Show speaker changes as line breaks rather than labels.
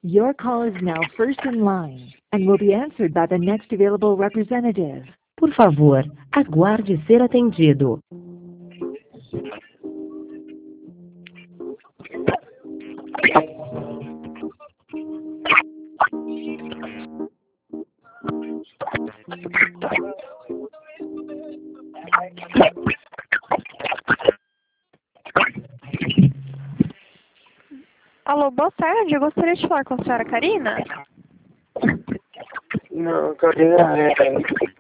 Your call is now first in line and will be answered by the next available representative.
Por favor, aguarde ser atendido.
Alô, boa tarde. Eu gostaria de falar com a senhora Karina.
Não, Karina é